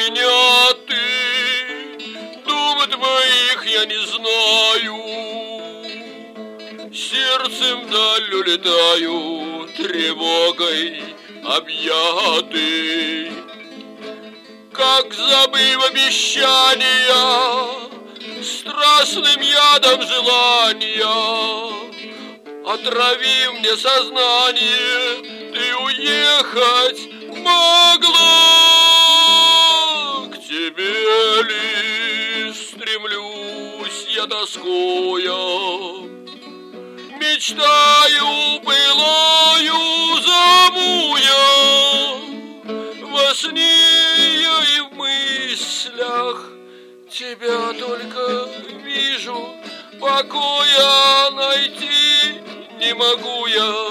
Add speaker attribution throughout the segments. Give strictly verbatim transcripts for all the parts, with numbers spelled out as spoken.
Speaker 1: меня ты, дум твоих я не знаю. Сердцем вдаль улетаю, тревогой объятый. Как забыв обещания, страстным ядом желания, отрави мне сознание, ты уехать могла. К тебе ли стремлюсь я, тоскуя, мечтаю былою, зову я. Во сне я и в мыслях тебя только вижу, покоя найти не могу я.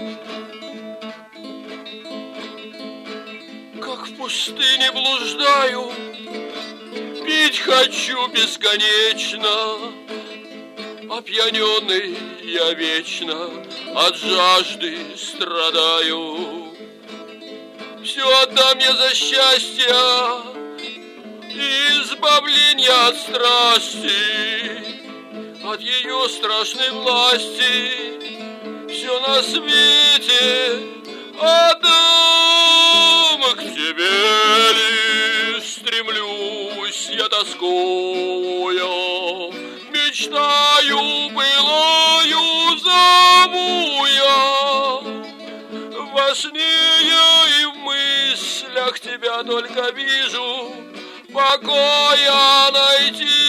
Speaker 1: Как в пустыне блуждаю, пить хочу бесконечно, опьяненный я вечно от жажды страдаю. Все отдам я за счастье, избавление от страсти, от ее страшной власти. Все на свете отдам. К тебе ли стремлюсь я, тоскуя, мечтаю былою, зову я. Во сне я и в мыслях тебя только вижу, покоя найти